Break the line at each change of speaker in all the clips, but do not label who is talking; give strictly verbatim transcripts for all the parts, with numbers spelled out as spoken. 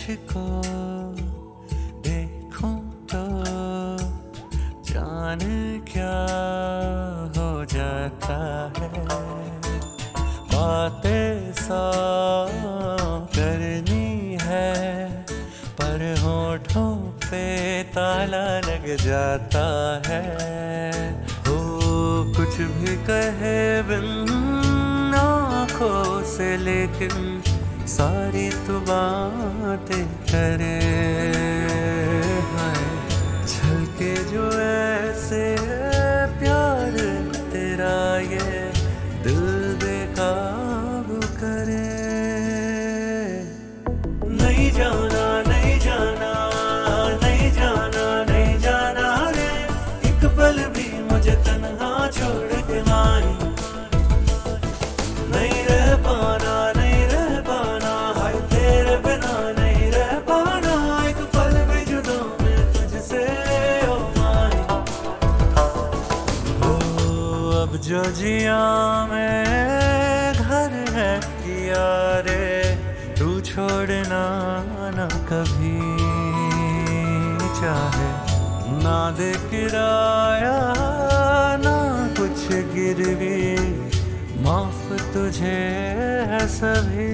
तुझको देखूं तो जान क्या हो जाता है। बातें सौ करनी है पर होठों पे ताला लग जाता है। हो कुछ भी कहे बिन आँखों से लेकिन सारी तू बातें करे। हाय झलके जो ऐसे प्यार तेरा ये दिल बेकाबू करे। नहीं जाना नहीं जाना नहीं जाना नहीं जाना रे एक पल भी मुझे तन्हा छोड़ के माही नहीं रह पाना नहीं रह पाना। हाय तेरे बिना नहीं रह पाना एक पल भी जुदा मैं तुझसे ओ माही। ओ अब जो जिया मैं घर है किया रे तू छोड़ना ना कभी चाहे। ना दे किराया ना कुछ गिरवी माफ तुझे है सभी।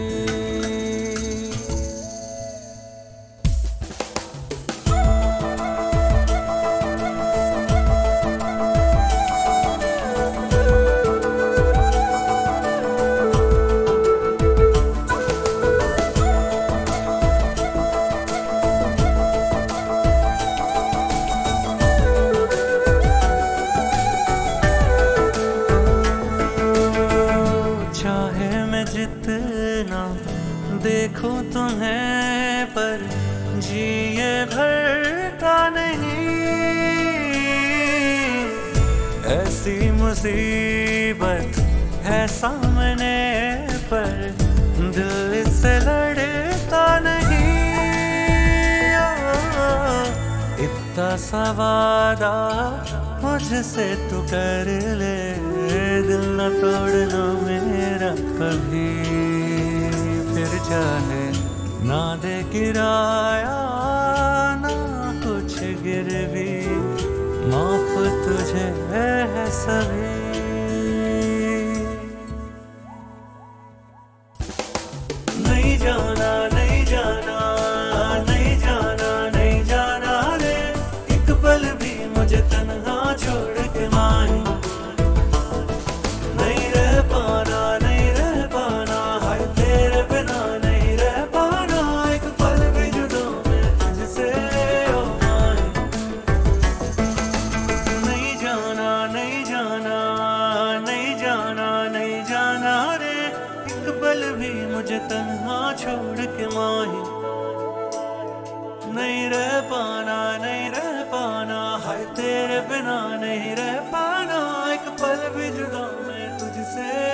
जितना देखूं तुम्हें पर जिए भरता नहीं। ऐसी मुसीबत है सामने पर दिल से लड़ता नहीं। इतना सा वादा मुझसे तू कर ले दिल न तोड़ना मेरा कभी। फिर चाहे ना दे किराया ना कुछ गिरवी माफ तुझे है सभी। नहीं जाना नहीं जाना नहीं जाना नहीं जाना रे एक पल भी मुझे तन्हा छोड़ के माही नहीं रह पाना नहीं रह पाना। हाय तेरे बिना नहीं रह पाना एक पल भी जुदा मैं तुझसे ओ माही। नहीं जाना नहीं जाना नहीं जाना नहीं जाना रे एक पल भी मुझे तन्हा छोड़ के माही नहीं रह पाना नहीं रह पाना। हाय तेरे बिना नहीं रह पाना एक पल भी जुदा मैं तुझसे।